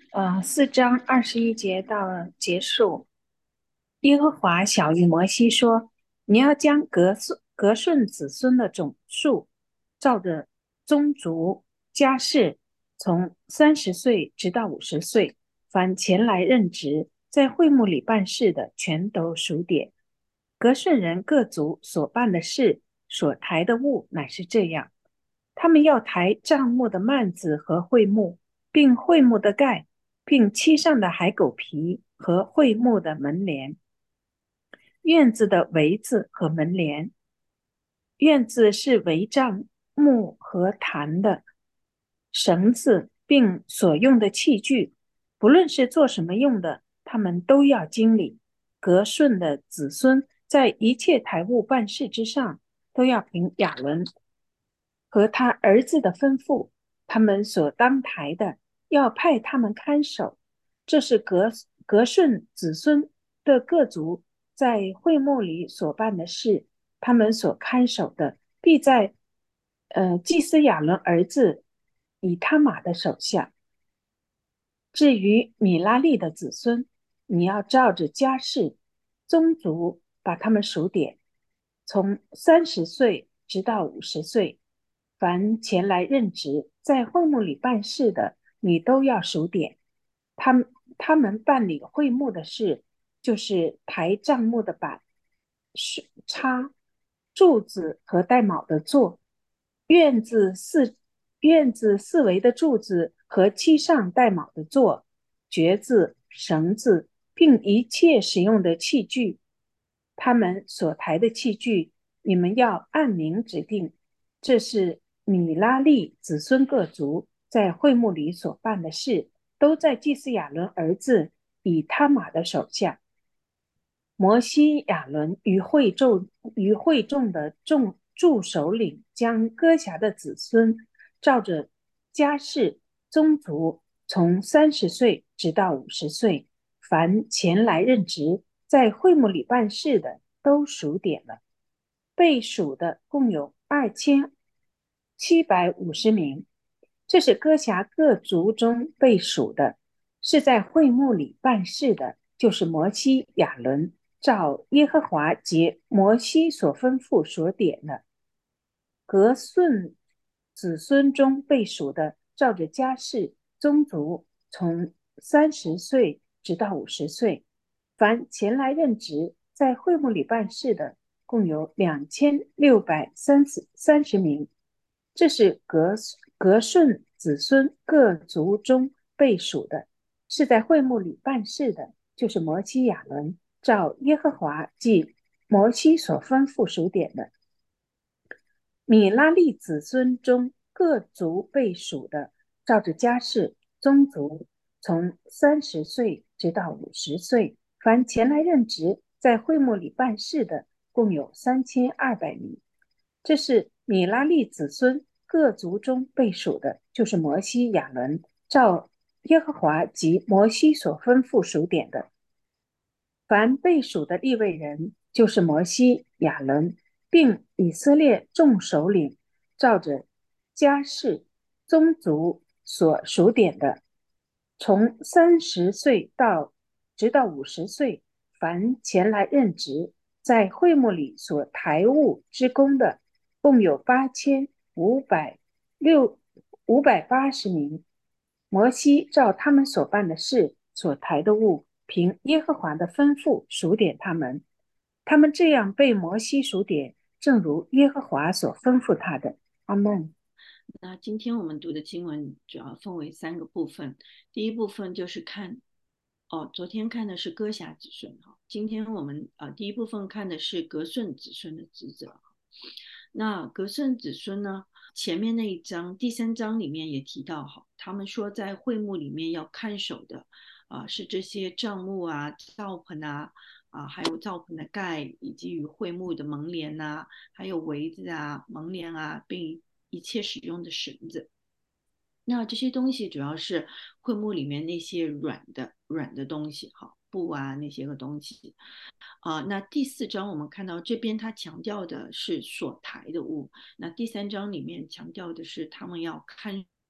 4章21节到结束。耶和华小谕摩西说：“你要将格顺子孙的总数，照着宗族家世，从30岁直到50岁，凡前来任职在会幕里办事的，全都数点。格顺人各族所办的事，所抬的物乃是这样：他们要抬帐幕的幔子和会幕，并会幕的盖，并漆上的海狗皮和会幕的门帘，院子的围子和门帘。院子是围帐幕和坛的绳子，并所用的器具，不论是做什么用的，他们都要经理。格顺的子孙在一切台务办事之上，都要凭亚伦和他儿子的吩咐，他们所当抬的，要派他们看守。这是格顺子孙的各族在会幕里所办的事，他们所看守的，必在祭司亚伦儿子以他玛的手下。至于米拉利的子孙，你要照着家世、宗族把他们数点，从30岁直到50岁，凡前来任职在会幕里办事的，你都要数点。他们办理会幕的事，就是抬帐幕的板、叉、柱子和带卯的座，院子四院子四围的柱子和漆上带卯的座，橛子、绳子，并一切使用的器具。他们所抬的器具，你们要按名指定。这是米拉利子孙各族在会幕里所办的事，都在祭司亚伦儿子以他玛的手下。摩西、亚伦与会众的众首领，将哥辖的子孙照着家世宗族，从30岁直到50岁，凡前来任职在会幕里办事的，都数点了。被数的共有2750名。这是哥辖各族中被数的，是在会幕里办事的，就是摩西、亚伦照耶和华及摩西所吩咐所点的。格顺子孙中被数的，照着家世宗族，从30岁直到50岁，凡前来任职在会幕里办事的，共有2630名。这是格顺子孙各族中被数的，是在会幕里办事的，就是摩西、亚伦照耶和华即摩西所吩咐数点的。米拉利子孙中各族被数的，照着家世宗族，从30岁直到50岁，凡前来任职在会幕里办事的，共有3200名。这是米拉利子孙各族中被数的，就是摩西、亚伦照耶和华及摩西所吩咐数点的。凡被数的利未人，就是摩西、亚伦，并以色列众首领，照着家世宗族所数点的，从30岁直到50岁，凡前来任职在会幕里所抬物之功的，共有8580名。摩西照他们所办的事，所抬的物，凭耶和华的吩咐数点他们。他们这样被摩西数点，正如耶和华所吩咐他的。阿门。 那今天我们读的经文主要分为三个部分。第一部分就是昨天看的是哥辖子孙哈，今天我们第一部分看的是格顺子孙的职责。那格顺子孙呢，前面那一章第3章里面也提到哈，他们说在会幕里面要看守的是这些帐幕啊、灶盆啊。还有灶盆的盖，以及与会幕的门帘啊，还有围子啊、门帘啊，并一切使用的绳子。那这些东西主要是会幕里面那些软的东西，哈，布啊那些个东西。那第4章我们看到这边他强调的是所抬的物，那第3章里面强调的是他们要看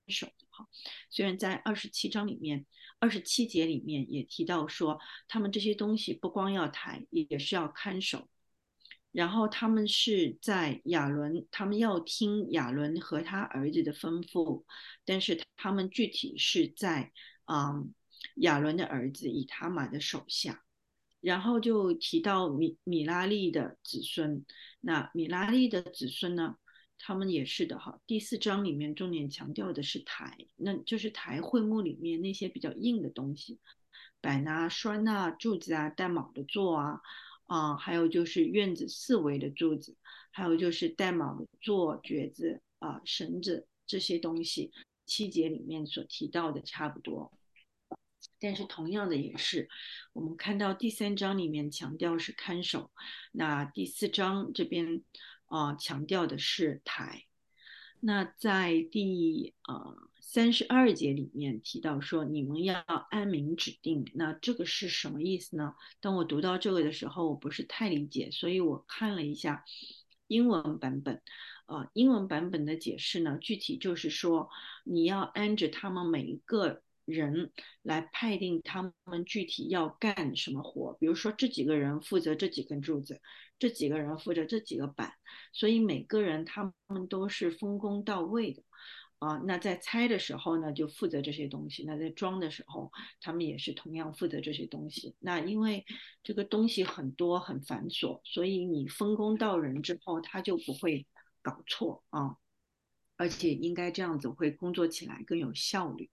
守的哈。虽然在27章里面、27节里面也提到说，他们这些东西不光要抬，也是要看守。然后他们是在亚伦，他们要听亚伦和他儿子的吩咐，但是他们具体是在亚伦的儿子以他玛的手下。然后就提到米拉利的子孙，那米拉利的子孙呢，他们也是的哈。第4章里面重点强调的是台，那就是台会幕里面那些比较硬的东西，板啊、栓啊、柱子啊、带卯的座啊，还有就是院子四围的柱子，还有就是带卯的座、橛子啊、绳子这些东西，7节里面所提到的差不多。但是同样的也是，我们看到第3章里面强调是看守，那第4章这边强调的是台。那在第32节里面提到说，你们要按名指定，那这个是什么意思呢？当我读到这个的时候，我不是太理解，所以我看了一下英文版本。英文版本的解释呢，具体就是说，你要按着他们每一个人来判定他们具体要干什么活。比如说，这几个人负责这几根柱子，这几个人负责这几个板，所以每个人他们都是分工到位的。那在拆的时候呢，就负责这些东西；那在装的时候，他们也是同样负责这些东西。那因为这个东西很多很繁琐，所以你分工到人之后，他就不会搞错啊，而且应该这样子会工作起来更有效率。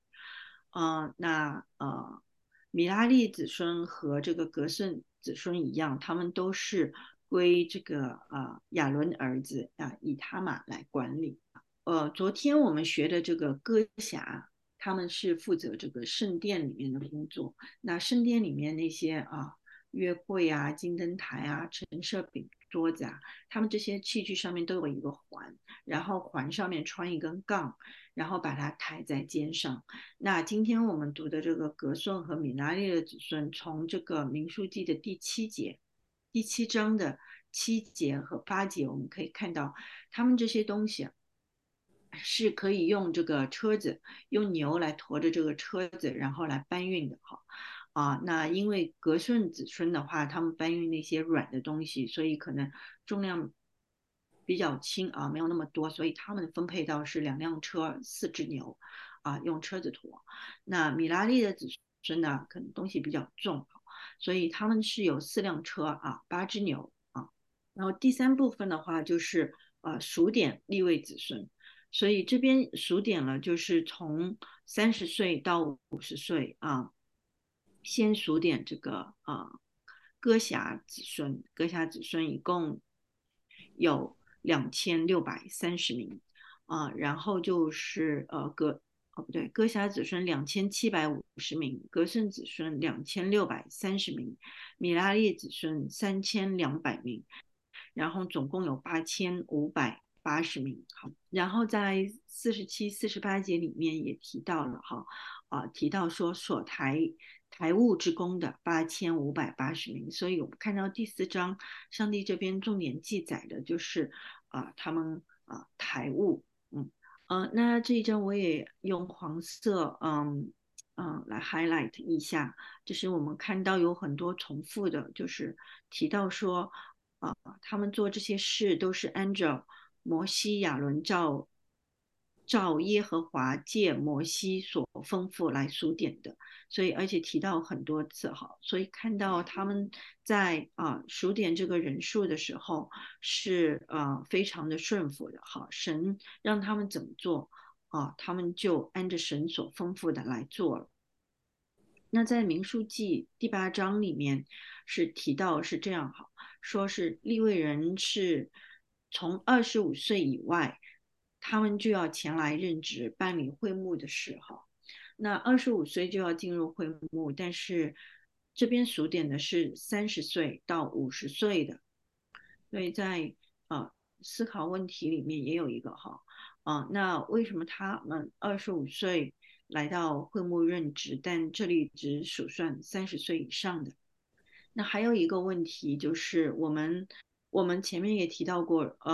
米拉利子孙和这个格顺子孙一样，他们都是归这个亚伦儿子以他玛来管理。昨天我们学的这个歌侠，他们是负责这个圣殿里面的工作。那圣殿里面那些约柜啊、金灯台啊、陈设饼桌子啊，他们这些器具上面都有一个环，然后环上面穿一根杠，然后把它抬在肩上。那今天我们读的这个格顺和米拉利的子孙，从这个民数记的第7节，第7章的7节和8节，我们可以看到他们这些东西是可以用这个车子，用牛来驮着这个车子，然后来搬运的哈。那因为格顺子孙的话，他们搬运那些软的东西，所以可能重量比较轻啊，没有那么多，所以他们分配到是2辆车、4只牛用车子驮。那米拉利的子孙呢，可能东西比较重，所以他们是有4辆车8只牛啊。然后第3部分的话就是数点利未子孙。所以这边数点了，就是从30岁到50岁先数点这个歌侠子孙，歌侠子孙一共有2630名然后就是不对，歌侠子孙2750名，格顺子孙2630名，米拉利子孙3200名，然后总共有8580名。好，然后在47、48节里面也提到了提到说所台务之功的8580名，所以我们看到第4章，上帝这边重点记载的就是他们台务，那这一章我也用黄色来 highlight 一下，就是我们看到有很多重复的，就是提到说他们做这些事都是按照摩西亚伦照耶和华借摩西所吩咐来数点的，所以而且提到很多次哈，所以看到他们在数点这个人数的时候是非常的顺服的哈，神让他们怎么做他们就按着神所吩咐的来做了。那在民数记第8章里面是提到是这样哈，说是利未人是从25岁以外，他们就要前来任职办理会幕的事哈。那25岁就要进入会幕，但是这边数点的是30岁到50岁的，所以在思考问题里面也有一个哈那为什么他们25岁来到会幕任职，但这里只数算30岁以上的？那还有一个问题就是我们前面也提到过，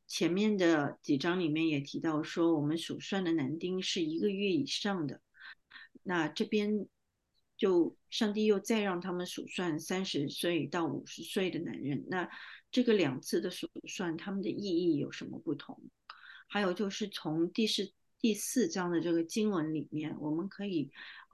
前面的几章里面也提到说，我们数算的男丁是1个月以上的。那这边就上帝又再让他们数算30岁到50岁的男人。那这个2次的数算，他们的意义有什么不同？还有就是从第四章的这个经文里面，我们可以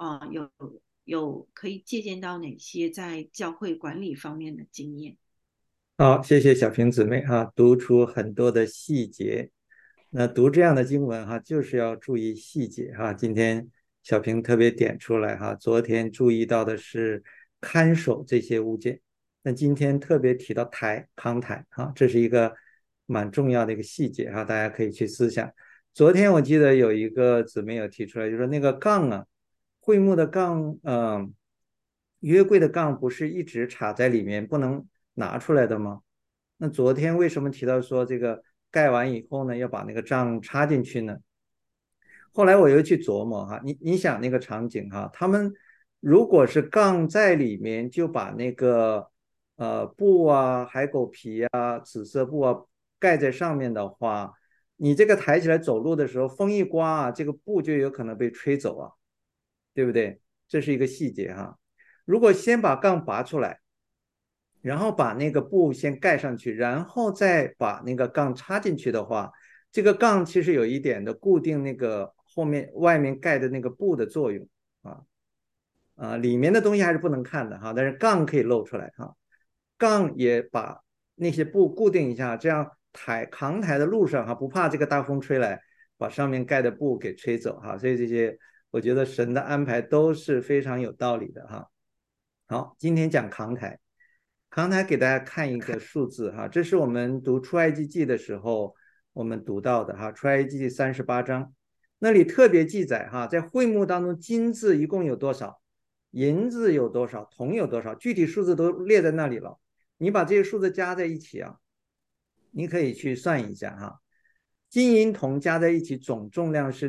可以借鉴到哪些在教会管理方面的经验？ 好，谢谢小平姊妹哈，读出很多的细节。那读这样的经文哈，就是要注意细节哈。今天小平特别点出来哈，昨天注意到的是看守这些物件，那今天特别提到扛台哈，这是一个蛮重要的一个细节哈，大家可以去思想。昨天我记得有一个姊妹有提出来，就说那个杠啊，会幕的杠，约柜的杠不是一直插在里面不能拿出来的吗？那昨天为什么提到说这个盖完以后呢，要把那个杖插进去呢？后来我又去琢磨哈，你想那个场景哈，他们如果是杠在里面，就把那个布啊、海狗皮啊、紫色布啊盖在上面的话，你这个抬起来走路的时候，风一刮啊，这个布就有可能被吹走啊，对不对？这是一个细节哈。如果先把杠拔出来，然后把那个布先盖上去，然后再把那个杠插进去的话，这个杠其实有一点的固定那个后面外面盖的那个布的作用啊。里面的东西还是不能看的哈，但是杠可以露出来哈。杠也把那些布固定一下，这样扛抬的路上哈，不怕这个大风吹来把上面盖的布给吹走哈。所以这些我觉得神的安排都是非常有道理的哈。好，今天讲扛抬。刚才给大家看一个数字哈，这是我们读出埃及记的时候我们读到的哈，出埃及记38章，那里特别记载哈，在会幕当中金子一共有多少，银子有多少，铜有多少，具体数字都列在那里了。你把这些数字加在一起啊，你可以去算一下哈，金银铜加在一起总重量是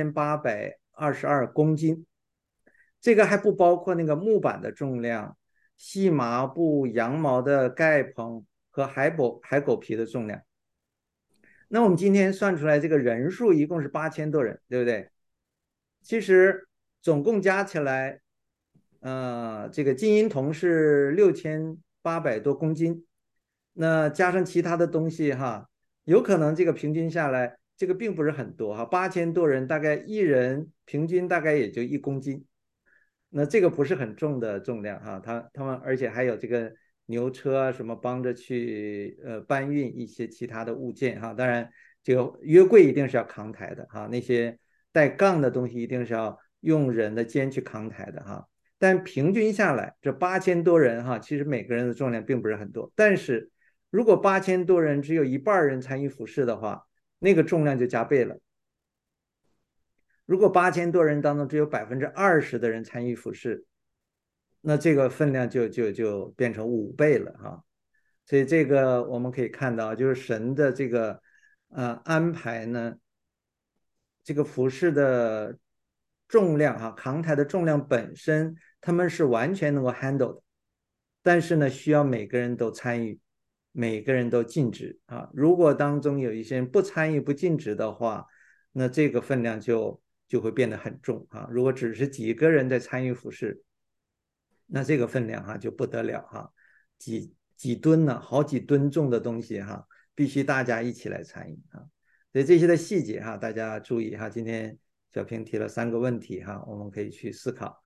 6822公斤，这个还不包括那个木板的重量、细麻布、羊毛的盖棚和海狗皮的重量。那我们今天算出来这个人数一共是8000多人，对不对？其实总共加起来，这个金银铜是6800多公斤，那加上其他的东西哈，有可能这个平均下来，这个并不是很多哈，8000多人大概一人平均大概也就1公斤。那这个不是很重的重量哈，他们而且还有这个牛车啊什么帮着去搬运一些其他的物件哈，当然这个约柜一定是要扛抬的哈，那些带杠的东西一定是要用人的肩去扛抬的哈，但平均下来这8000多人哈，其实每个人的重量并不是很多，但是如果8000多人只有一半人参与服侍的话，那个重量就加倍了。如果8000多人当中只有20%的人参与服侍，那这个分量就变成5倍了哈。所以这个我们可以看到，就是神的这个安排呢，这个服饰的重量哈，扛抬的重量本身他们是完全能够 handle 的，但是呢，需要每个人都参与，每个人都尽职啊。如果当中有一些人不参与不尽职的话，那这个分量就会变得很重啊。如果只是几个人在参与服饰，那这个分量哈就不得了哈，几吨呢，好几吨重的东西哈，必须大家一起来参与啊。所以这些的细节哈，大家注意哈。今天小平提了3个问题哈，我们可以去思考。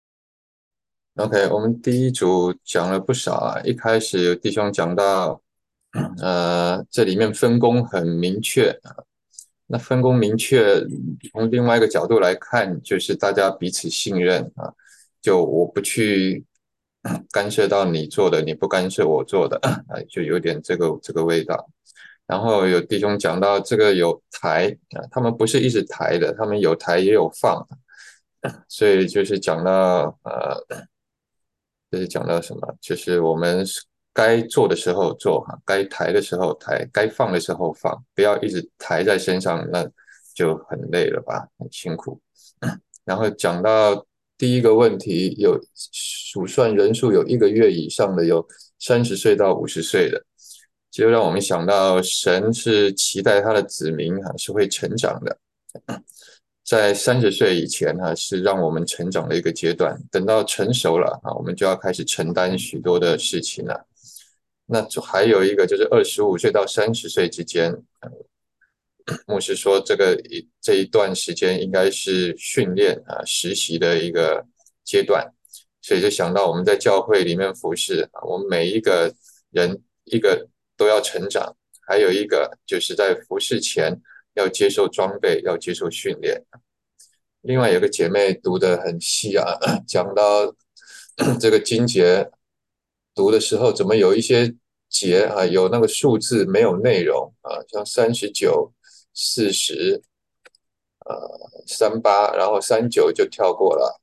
OK，我们第一组讲了不少啊。一开始有弟兄讲到，这里面分工很明确啊。那分工明确，从另外一个角度来看，就是大家彼此信任啊。就我不去干涉到你做的，你不干涉我做的，就有点这个味道。然后有弟兄讲到这个有抬啊，他们不是一直抬的，他们有抬也有放，所以就是讲到就是讲到什么，就是我们该做的时候做哈，该抬的时候抬，该放的时候放，不要一直抬在身上，那就很累了吧，很辛苦。然后讲到第一个问题，有数算人数有1个月以上的，有30岁到50岁的。 就让我们想到神是期待他的子民是会成长的。在30岁以前是让我们成长的一个阶段，等到成熟了我们就要开始承担许多的事情了。那就还有一个就是25岁到30岁之间，牧师说这一段时间应该是训练实习的一个阶段，所以就想到我们在教会里面服侍我们每一个人一个都要成长，还有一个就是在服侍前要接受装备，要接受训练。另外有个姐妹读得很细讲到这个经节读的时候，怎么有一些节有那个数字没有内容像39、40、38，然后39就跳过了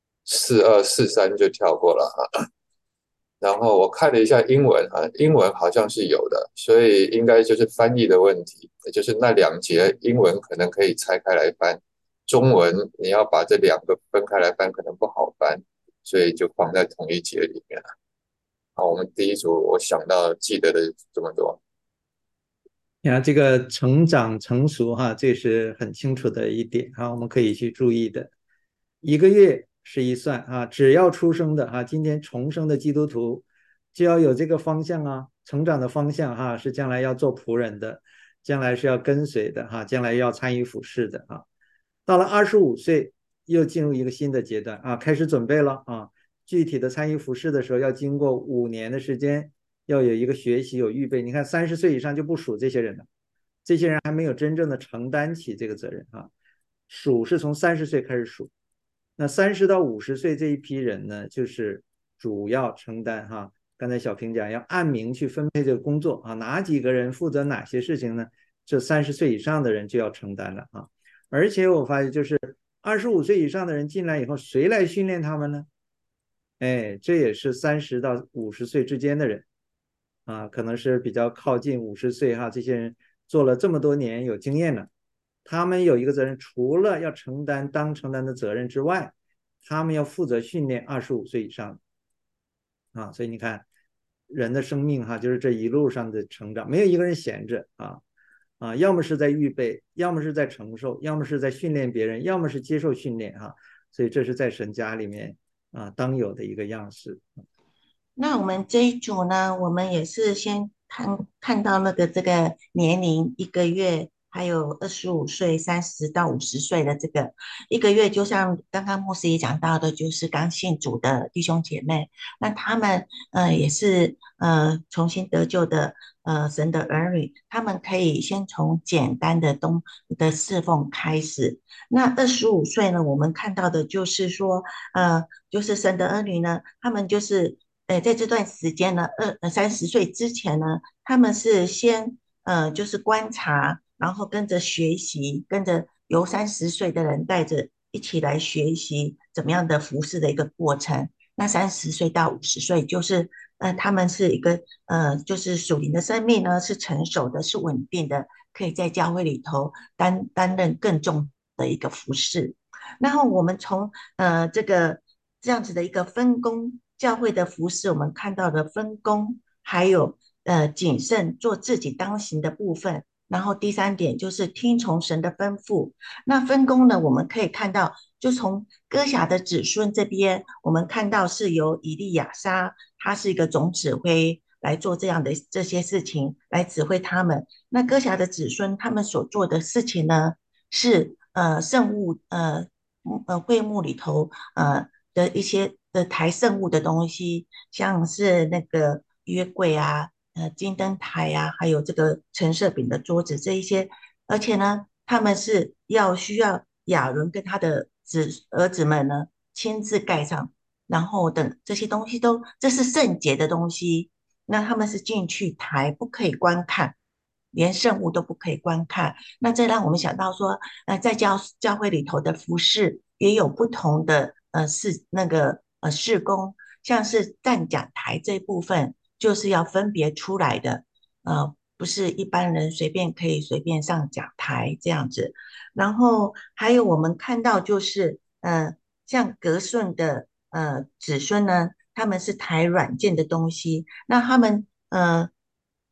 ，42、43就跳过了然后我看了一下英文英文好像是有的，所以应该就是翻译的问题，也就是那2节英文可能可以拆开来翻，中文你要把这2个分开来翻可能不好翻，所以就放在同一节里面了。好，我们第一组我想到记得的这么多。 你看这个成长成熟这是很清楚的一点我们可以去注意的。1个月是一算只要出生的今天重生的基督徒就要有这个方向成长的方向是将来要做仆人的，将来是要跟随的将来要参与服侍的到了25岁又进入一个新的阶段开始准备了具体的参与服侍的时候要经过5年的时间，要有一个学习有预备。你看30岁以上就不数这些人了，这些人还没有真正的承担起这个责任数是从30岁开始数。那30到50岁这一批人呢，就是主要承担刚才小平讲要按名去分配这个工作哪几个人负责哪些事情呢？这30岁以上的人就要承担了而且我发现就是25岁以上的人进来以后，谁来训练他们呢？这也是30到50岁之间的人可能是比较靠近50岁这些人做了这么多年有经验了，他们有一个责任，除了要承担承担的责任之外，他们要负责训练25岁以上所以你看人的生命就是这一路上的成长，没有一个人闲着要么是在预备，要么是在承受，要么是在训练别人，要么是接受训练所以这是在神家里面当有的一个样式。 那我们这一组呢，我们也是先看到那个这个年龄1个月，还有25岁、30到50岁的这个1个月，就像刚刚牧师也讲到的，就是刚信主的弟兄姐妹，那他们也是重新得救的神的儿女，他们可以先从简单的侍奉开始。那25岁呢，我们看到的就是说就是神的儿女呢，他们就是在这段时间呢，30岁之前呢，他们是先就是观察，然后跟着学习，跟着由30岁的人带着一起来学习怎么样的服侍的一个过程。那30岁到50岁，就是他们是一个就是属灵的生命呢是成熟的，是稳定的，可以在教会里头担任更重的一个服侍。然后我们从这样子的一个分工，教会的服侍，我们看到的分工，还有谨慎做自己当行的部分。然后第3点就是听从神的吩咐。那分工呢，我们可以看到，就从哥辖的子孙这边，我们看到是由以利亚撒，他是一个总指挥来做这样的这些事情，来指挥他们。那哥辖的子孙他们所做的事情呢，是圣物会幕里头的一些抬圣物的东西，像是那个约柜金灯台还有这个陈设饼的桌子这一些，而且呢，他们是需要亚伦跟他的儿子们呢亲自盖上，然后等这些东西这是圣洁的东西，那他们是进去抬，不可以观看。连圣物都不可以观看，那这让我们想到说，在教会里头的服饰也有不同的事工，像是站讲台这一部分，就是要分别出来的，不是一般人可以随便上讲台这样子。然后还有我们看到就是像格顺的子孙呢，他们是抬软件的东西，那他们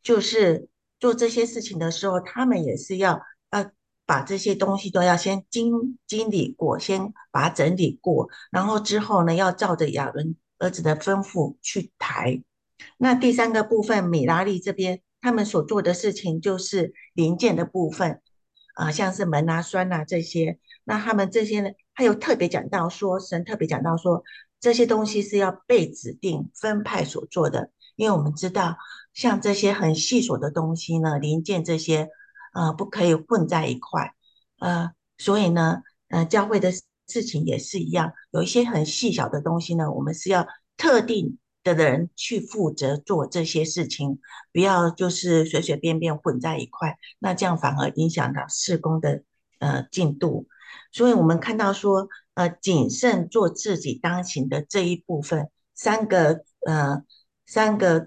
就是做这些事情的时候，他们也是要把这些东西都要先经理过，先把它整理过，然后之后呢，要照着亚伦儿子的吩咐去抬。那第三个部分，米拉利这边他们所做的事情就是零件的部分，像是门啊、栓啊这些。那他们这些呢，还有特别讲到说，神特别讲到说，这些东西是要被指定分派所做的，因为我们知道，像这些很细琐的东西呢，零件这些，不可以混在一块，所以呢，教会的事情也是一样，有一些很细小的东西呢，我们是要特定的人去负责做这些事情，不要就是随随便便混在一块，那这样反而影响到事工的进度。所以我们看到说，谨慎做自己当行的这一部分，三个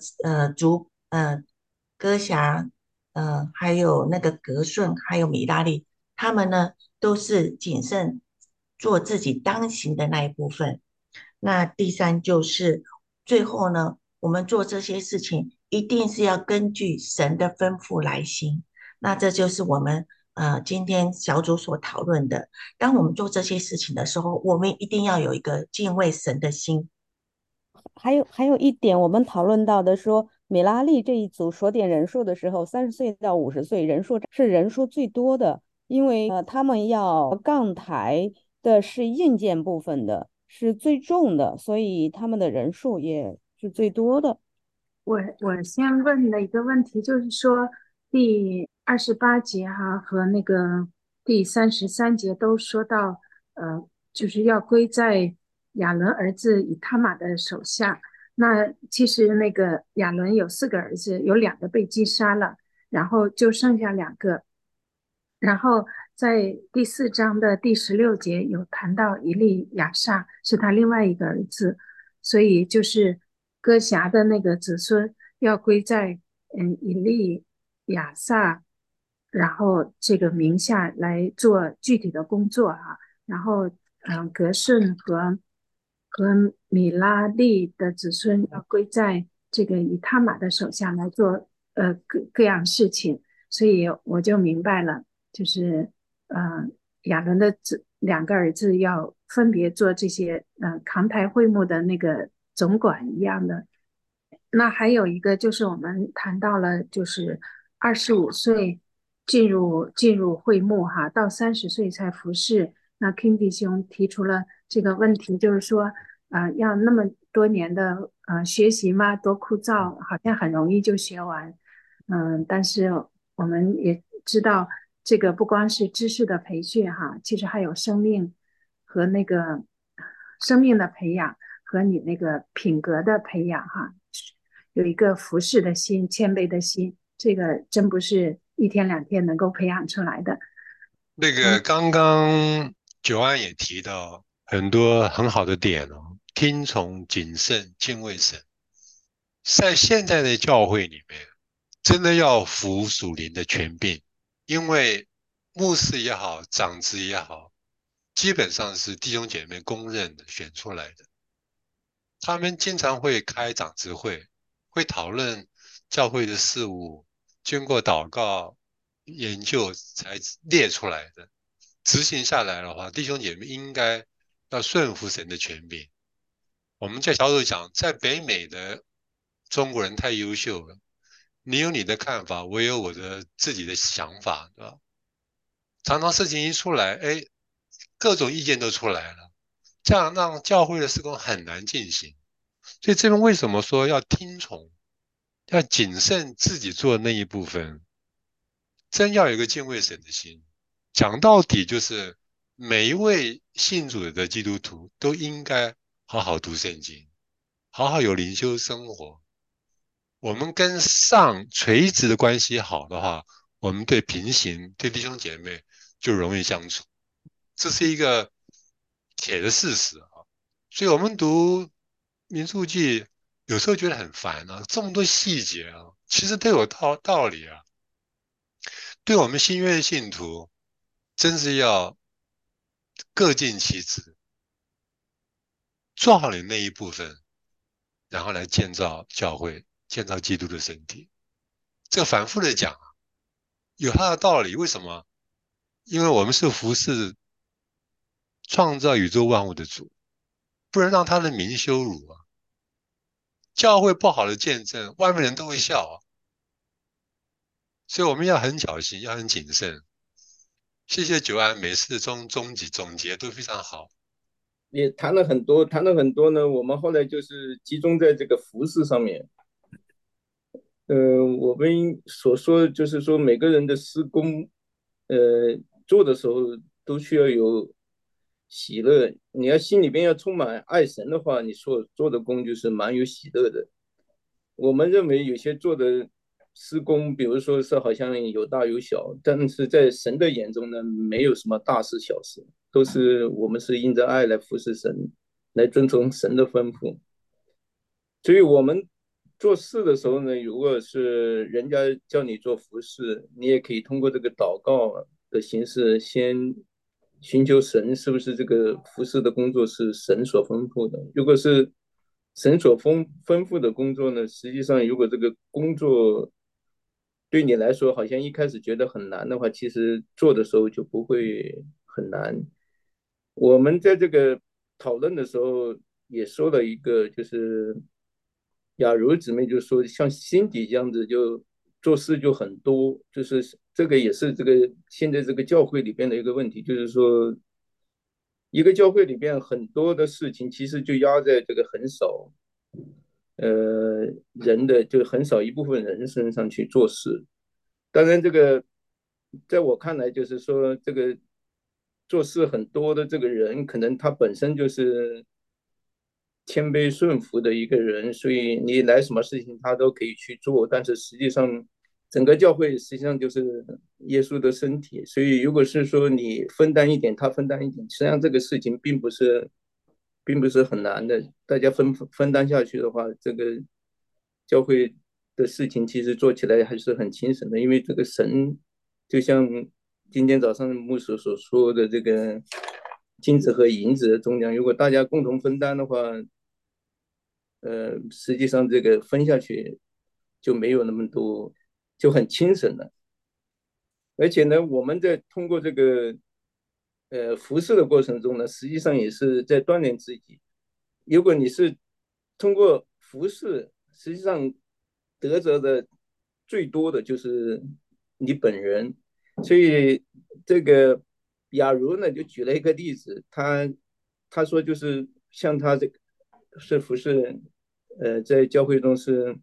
歌侠，还有那个格顺，还有米拉利，他们呢都是谨慎做自己当行的那一部分。那第三就是最后呢，我们做这些事情一定是要根据神的吩咐来行。那这就是我们今天小组所讨论的。当我们做这些事情的时候，我们一定要有一个敬畏神的心。 还有一点，我们讨论到的说，米拉利这一组锁点人数的时候，30岁到50岁人数是人数最多的，因为他们要杠台的是硬件部分的，是最重的，所以他们的人数也是最多的。 我先问的一个问题，就是说第28节哈和那个第33节都说到，就是要归在亚伦儿子以他玛的手下。那其实那个亚伦有4个儿子，有2个被击杀了，然后就剩下2个。然后在第4章的第16节有谈到以利亚撒是他另外一个儿子，所以就是歌辖的那个子孙要归在以利亚撒，然后这个名下来做具体的工作啊。然后格顺和米拉利的子孙要归在这个以他玛的手下来做各样事情，所以我就明白了。就是亚伦的2个儿子要分别做这些扛台会幕的那个总管一样的。那还有一个就是我们谈到了，就是25岁进入会幕哈，到30岁才服侍。那 King 弟兄提出了这个问题，就是说要那么多年的学习吗？多枯燥，好像很容易就学完。但是我们也知道，这个不光是知识的培训哈，其实还有生命和那个生命的培养和你那个品格的培养哈，有一个服侍的心、谦卑的心，这个真不是1天2天能够培养出来的。 那个刚刚久安也提到很多很好的点哦，听从、谨慎、敬畏神，在现在的教会里面，真的要服属灵的权柄，因为牧师也好，长子也好，基本上是弟兄姐妹公认的选出来的。他们经常会开长子会，会讨论教会的事务，经过祷告研究才列出来的。执行下来的话，弟兄姐妹应该要顺服神的权柄。我们在小组讲，在北美的中国人太优秀了，你有你的看法，我有我的自己的想法，对吧？常常事情一出来，哎，各种意见都出来了，这样让教会的事工很难进行。所以这边为什么说要听从，要谨慎自己做的那一部分，真要有一个敬畏神的心。讲到底就是每一位信主的基督徒都应该好好读圣经，好好有灵修生活。我们跟上垂直的关系好的话，我们对平行对弟兄姐妹就容易相处，这是一个铁的事实啊。所以我们读民数记有时候觉得很烦啊，这么多细节啊，其实都有道理啊。对我们新约的信徒，真是要各尽其职，做好你那一部分，然后来建造教会，建造基督的身体。 这个反复的讲有它的道理。为什么？因为我们是服侍创造宇宙万物的主，不能让他的名羞辱啊。教会不好的见证，外面人都会笑啊。所以我们要很小心，要很谨慎。谢谢九安，每次总结都非常好。 也谈了很多，谈了很多呢。我们后来就是集中在这个服饰上面。我们所说的就是说，每个人的施工，做的时候都需要有喜乐。你要心里边要充满爱神的话，你所做的工就是蛮有喜乐的。我们认为有些做的施工，比如说是好像有大有小，但是在神的眼中呢，没有什么大事小事，都是我们是因着爱来服侍神，来遵从神的吩咐。所以我们做事的时候呢，如果是人家叫你做服侍，你也可以通过这个祷告的形式，先寻求神是不是这个服侍的工作是神所吩咐的。如果是神所吩咐的工作呢，实际上如果这个工作对你来说好像一开始觉得很难的话，其实做的时候就不会很难。我们在这个讨论的时候也说了一个，就是雅茹姊妹就说，像辛迪这样子就做事就很多，就是这个也是这个现在这个教会里边的一个问题，就是说一个教会里边很多的事情其实就压在这个很少人的，就很少一部分人身上去做事。当然，这个在我看来，就是说这个做事很多的这个人，可能他本身就是谦卑顺服的一个人，所以你来什么事情他都可以去做。但是实际上，整个教会实际上就是耶稣的身体，所以如果是说你分担一点，他分担一点，实际上这个事情并不是很难的。大家分担下去的话，这个教会的事情其实做起来还是很轻省的，因为这个神就像今天早上牧师所说的这个金子和银子的重量，如果大家共同分担的话，实际上这个分下去就没有那么多，就很轻省了。而且呢，我们在通过这个服侍的过程中呢，实际上也是在锻炼自己。如果你是通过服侍，实际上得着的最多的就是你本人。所以这个雅茹呢，就举了一个例子，他说就是像他这个是服侍，在教会中是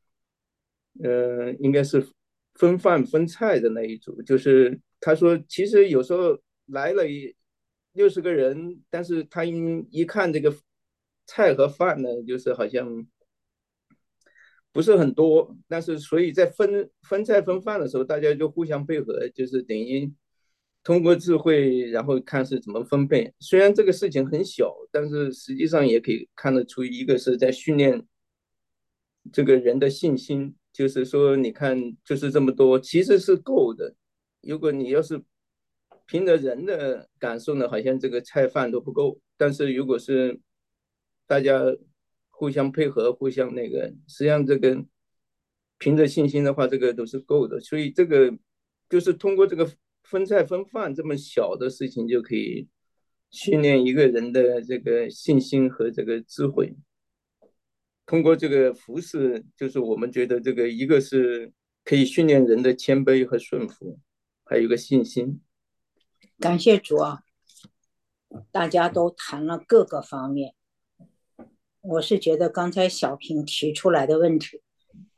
应该是分饭分菜的那一组，就是他说，其实有时候来了60个人，但是他一看这个菜和饭呢，就是好像不是很多，但是所以在分菜分饭的时候，大家就互相配合，就是等于通过智慧，然后看是怎么分配。虽然这个事情很小，但是实际上也可以看得出，一个是在训练这个人的信心，就是说，你看，就是这么多，其实是够的。如果你要是凭着人的感受呢，好像这个菜饭都不够。但是如果是大家互相配合，互相那个，实际上这个凭着信心的话，这个都是够的。所以这个就是通过这个分菜分饭这么小的事情，就可以训练一个人的这个信心和这个智慧。通过这个服饰，就是我们觉得这个一个是可以训练人的谦卑和顺服，还有一个信心。 感谢主啊，大家都谈了各个方面。我是觉得刚才小平提出来的问题，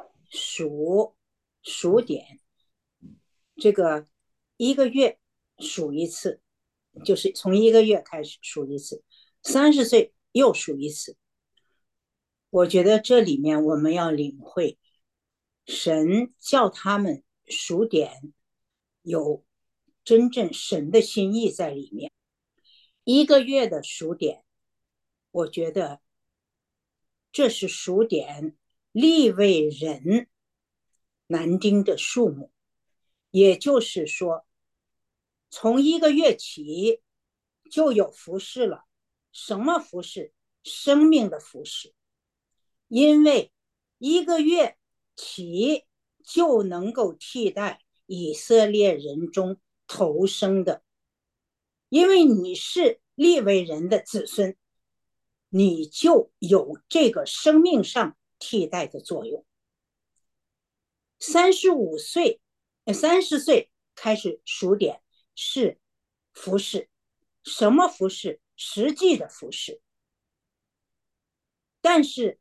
数点，这个一个月数一次，就是从一个月开始数一次，30岁又数一次。我觉得这里面我们要领会，神叫他们数点，有真正神的心意在里面。一个月的数点，我觉得这是数点利未人男丁的数目，也就是说，从一个月起就有服侍了。什么服侍？生命的服侍。因为一个月起就能够替代以色列人中头生的，因为你是利未人的子孙，你就有这个生命上替代的作用。30岁开始数点是服侍，什么服侍？实际的服侍。但是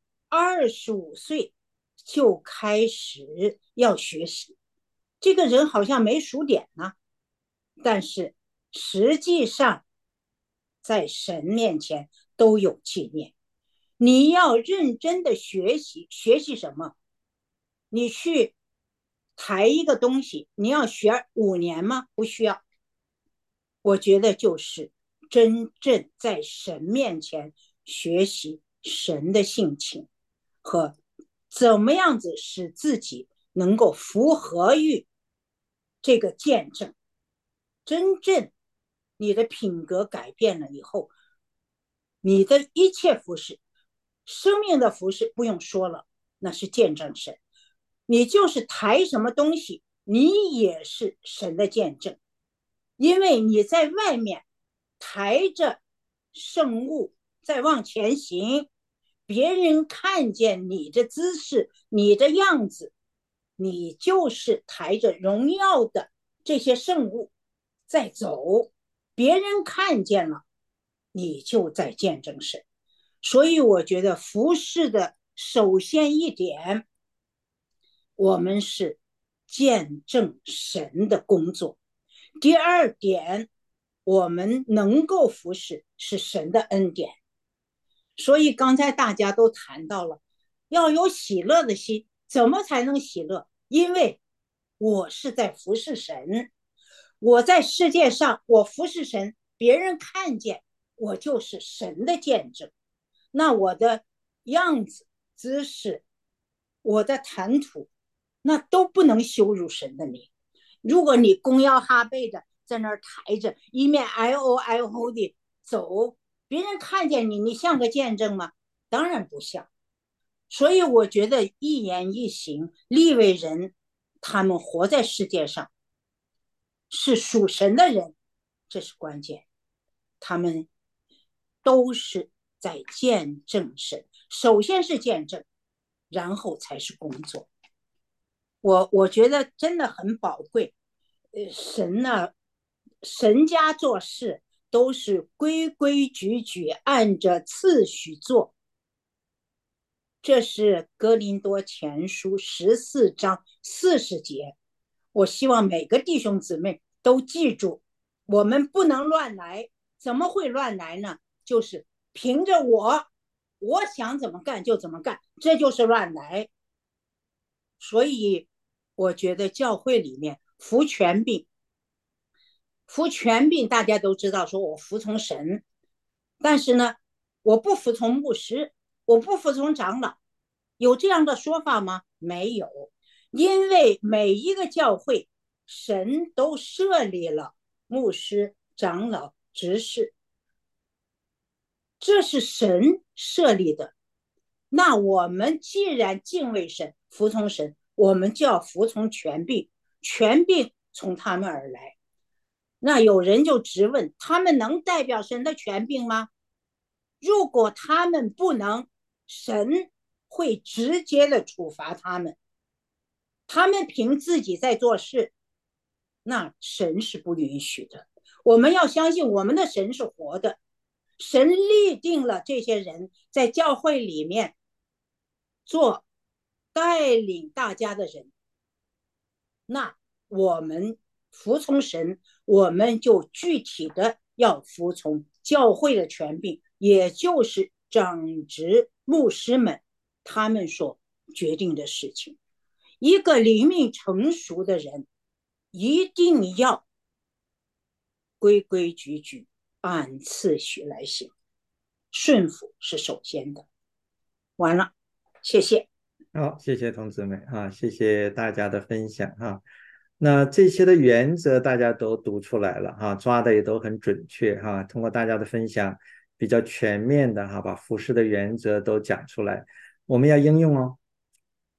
25岁就开始要学习，这个人好像没数点呢，但是实际上在神面前都有纪念。你要认真的学习，学习什么？你去抬一个东西，你要学5年吗？不需要。我觉得就是真正在神面前学习神的性情和怎么样子使自己能够符合于这个见证。真正你的品格改变了以后，你的一切服事，生命的服事不用说了，那是见证神。你就是抬什么东西，你也是神的见证，因为你在外面抬着圣物在往前行，别人看见你的姿势，你的样子，你就是抬着荣耀的这些圣物在走，别人看见了，你就在见证神。所以我觉得服事的首先一点，我们是见证神的工作。第二点，我们能够服事是神的恩典。所以刚才大家都谈到了，要有喜乐的心。怎么才能喜乐？因为我是在服事神，我在世界上，我服事神，别人看见我就是神的见证。那我的样子、姿势、我的谈吐，那都不能羞辱神的名。如果你弓腰哈背的在那儿抬着，一面哎哦哎哦的走，别人看见你，你像个见证吗？当然不像。所以我觉得一言一行，利未人他们活在世界上是属神的人，这是关键。他们都是在见证神，首先是见证，然后才是工作。我觉得真的很宝贵。神呢，神家做事都是规规矩矩，按着次序做。这是哥林多前书14章40节。我希望每个弟兄姊妹都记住，我们不能乱来。怎么会乱来呢？就是凭着我想怎么干就怎么干，这就是乱来。所以我觉得教会里面服权柄大家都知道，说我服从神，但是呢，我不服从牧师，我不服从长老，有这样的说法吗？没有，因为每一个教会，神都设立了牧师、长老、执事，这是神设立的。那我们既然敬畏神、服从神，我们就要服从权柄，权柄从他们而来。那有人就质问，他们能代表神的权柄吗？如果他们不能，神会直接的处罚他们。他们凭自己在做事，那神是不允许的。我们要相信我们的神是活的，神立定了这些人在教会里面做带领大家的人。那我们服从神，我们就具体的要服从教会的权柄，也就是长执牧师们他们所决定的事情。一个灵命成熟的人一定要规规矩矩，按次序来行，顺服是首先的。完了，谢谢。 好，谢谢同志们啊，谢谢大家的分享哈。那这些的原则大家都读出来了哈，抓的也都很准确哈。通过大家的分享，比较全面的哈，把服事的原则都讲出来，我们要应用哦。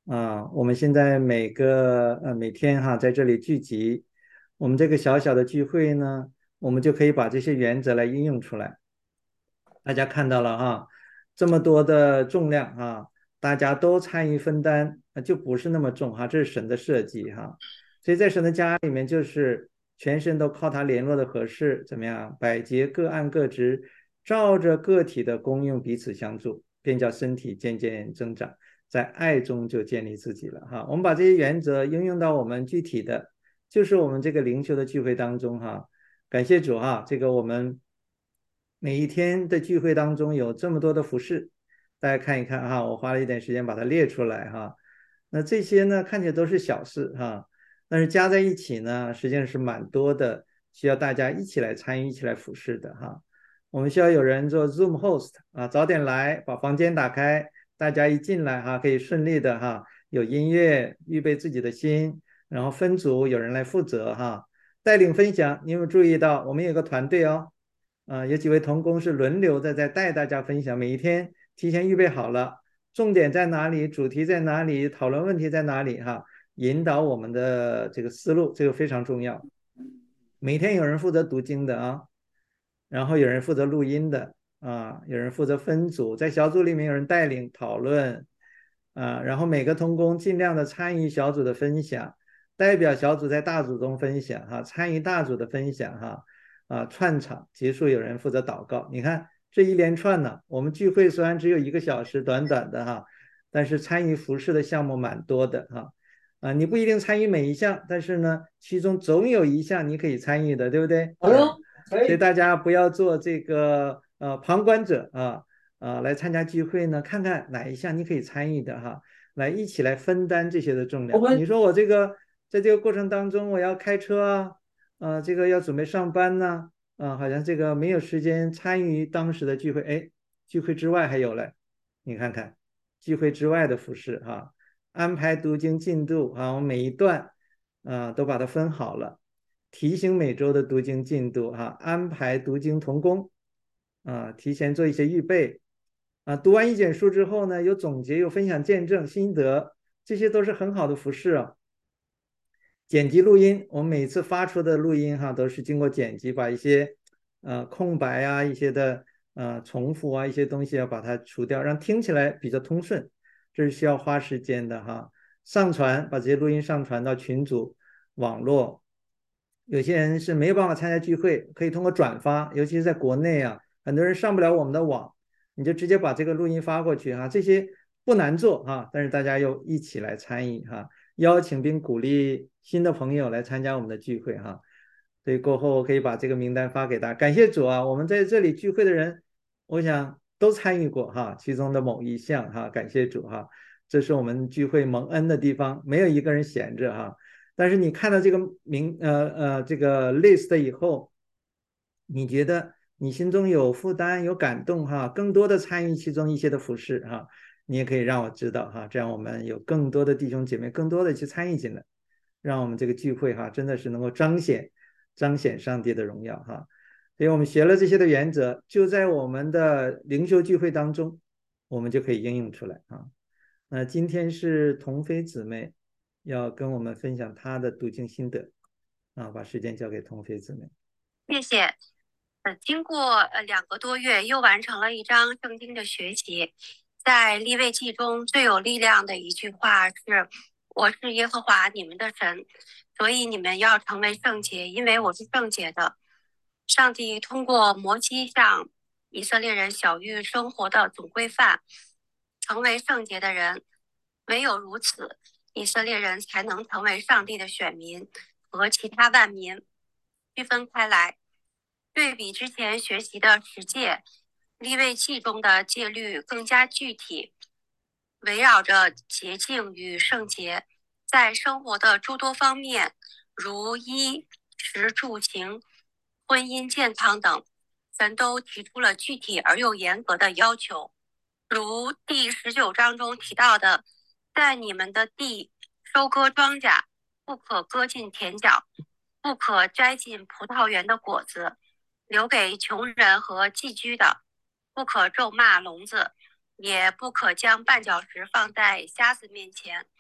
我们现在每天哈在这里聚集，我们这个小小的聚会呢，我们就可以把这些原则来应用出来。大家看到了哈，这么多的重量哈，大家都参与分担，就不是那么重哈，这是神的设计哈。所以在神的家里面，就是全身都靠他联络的合适，怎么样？百节各按各职，照着个体的功用彼此相助，便叫身体渐渐增长，在爱中就建立自己了哈。我们把这些原则应用到我们具体的，就是我们这个灵修的聚会当中哈。感谢主哈，这个我们每一天的聚会当中有这么多的服饰，大家看一看哈，我花了一点时间把它列出来哈。那这些呢，看起来都是小事哈，但是加在一起呢，实际上是蛮多的，需要大家一起来参与，一起来服侍的哈。我们需要有人做 Zoom host 啊，早点来，把房间打开，大家一进来哈，可以顺利的哈，有音乐，预备自己的心，然后分组有人来负责哈。带领分享，你有没有注意到我们有个团队哦？有几位同工是轮流的在带大家分享，每一天提前预备好了，重点在哪里，主题在哪里，讨论问题在哪里哈，引导我们的这个思路，这个非常重要。每天有人负责读经的啊，然后有人负责录音的啊，有人负责分组，在小组里面有人带领讨论啊，然后每个同工尽量的参与小组的分享。代表小组在大组中分享哈，参与大组的分享哈，串场结束有人负责祷告。你看这一连串呢，我们聚会虽然只有1个小时，短短的哈，但是参与服事的项目蛮多的哈。你不一定参与每一项，但是呢，其中总有一项你可以参与的，对不对？所以大家不要做这个旁观者来参加聚会呢，看看哪一项你可以参与的哈，来一起来分担这些的重量。你说我这个。在这个过程当中，我要开车这个要准备上班呢，好像这个没有时间参与当时的聚会，哎，聚会之外还有嘞，你看看，聚会之外的服饰哈，安排读经进度啊，我每一段都把它分好了，提醒每周的读经进度安排读经同工提前做一些预备读完一卷书之后呢，有总结，有分享见证心得，这些都是很好的服饰啊。剪辑录音，我们每次发出的录音都是经过剪辑，把一些空白一些的重复一些东西要把它除掉，让听起来比较通顺，这是需要花时间的哈。上传，把这些录音上传到群组、网络。有些人是没有办法参加聚会，可以通过转发，尤其是在国内很多人上不了我们的网，你就直接把这个录音发过去这些不难做但是大家又一起来参与邀请并鼓励新的朋友来参加我们的聚会所以过后可以把这个名单发给大家。感谢主我们在这里聚会的人，我想都参与过其中的某一项感谢主这是我们聚会蒙恩的地方，没有一个人闲着但是你看到这个这个 list 以后，你觉得你心中有负担有感动更多的参与其中一些的服事你也可以让我知道这样我们有更多的弟兄姐妹更多的去参与进来，让我们这个聚会真的是能够彰显上帝的荣耀所以我们学了这些的原则，就在我们的灵修聚会当中我们就可以应用出来那今天是童飞姊妹要跟我们分享她的读经心得把时间交给童飞姊妹。 谢谢。经过2个多月，又完成了一章圣经的学习。在利未记中最有力量的一句话是：我是耶和华你们的神，所以你们要成为圣洁，因为我是圣洁的。上帝通过摩西向以色列人晓谕生活的总规范，成为圣洁的人。唯有如此，以色列人才能成为上帝的选民，和其他万民区分开来。对比之前学习的10诫，利未记中的戒律更加具体，围绕着洁净与圣洁，在生活的诸多方面，如衣食住行、婚姻健康等，神都提出了具体而又严格的要求。如第19章中提到的，在你们的地收割庄稼，不可割尽田角，不可摘尽葡萄园的果子，留给穷人和寄居的，不可咒骂聋子，也不可将绊脚石放在瞎子面前，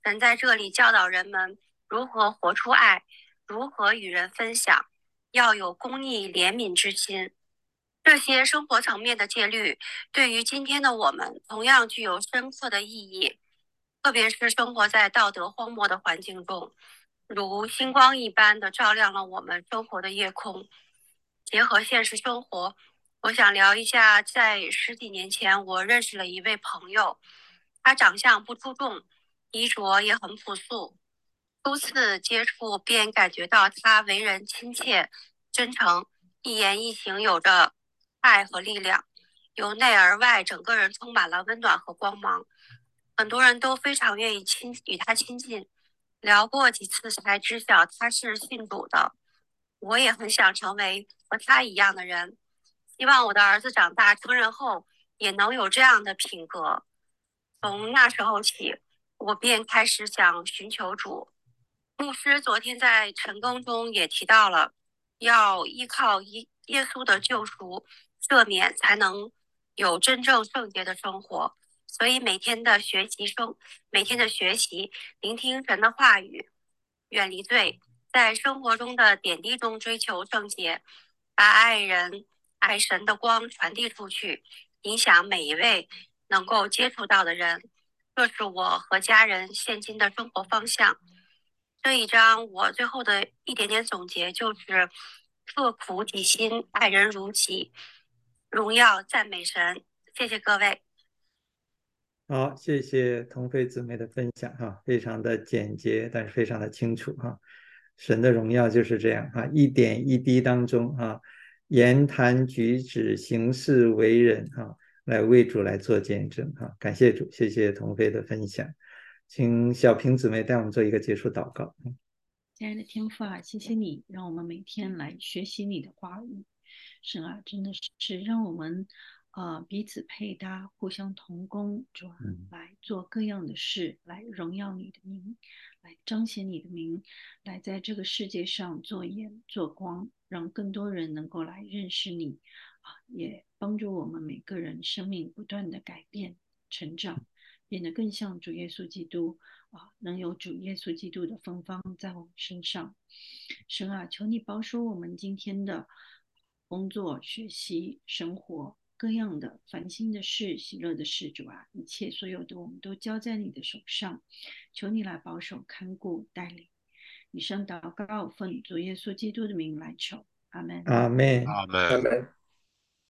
神在这里教导人们如何活出爱，如何与人分享，要有公义怜悯之心。这些生活层面的戒律对于今天的我们同样具有深刻的意义，特别是生活在道德荒漠的环境中，如星光一般的照亮了我们生活的夜空。结合现实生活，我想聊一下，在10几年前，我认识了一位朋友，他长相不出众，衣着也很朴素。初次接触便感觉到他为人亲切、真诚，一言一行有着爱和力量，由内而外，整个人充满了温暖和光芒。很多人都非常愿意与他亲近，聊过几次才知晓他是信主的。我也很想成为和他一样的人，希望我的儿子长大成人后也能有这样的品格。从那时候起，我便开始想寻求主。牧师昨天在晨更中也提到了，要依靠耶稣的救赎赦免，才能有真正圣洁的生活。所以每天的学习，聆听神的话语，远离罪，在生活中的点滴中追求圣洁，把爱人、爱神的光传递出去，影响每一位能够接触到的人。这是我和家人现今的生活方向。这一章我最后的一点点总结就是刻苦己心，爱人如己，荣耀赞美神。谢谢各位。 好，谢谢童飞姊妹的分享哈，非常的简洁，但是非常的清楚哈。神的荣耀就是这样哈，一点一滴当中哈，言谈举止、行事为人哈，来为主来做见证哈。感谢主，谢谢童飞的分享，请小平姊妹带我们做一个结束祷告。 亲爱的天父啊，谢谢你让我们每天来学习你的话语。神啊，真的是让我们彼此配搭，互相同工，主啊，来做各样的事，来荣耀你的名，来彰显你的名，来在这个世界上做盐做光，让更多人能够来认识你啊，也帮助我们每个人生命不断的改变成长，变得更像主耶稣基督啊，能有主耶稣基督的芬芳在我们身上。神啊，求你保守我们今天的工作、学习、生活各样的烦心的事、喜乐的事，主啊，一切所有的我们都交在你的手上，求你来保守、看顾、带领。以上祷告奉主耶稣基督的名来求，阿门。 阿门。 阿门。 阿门。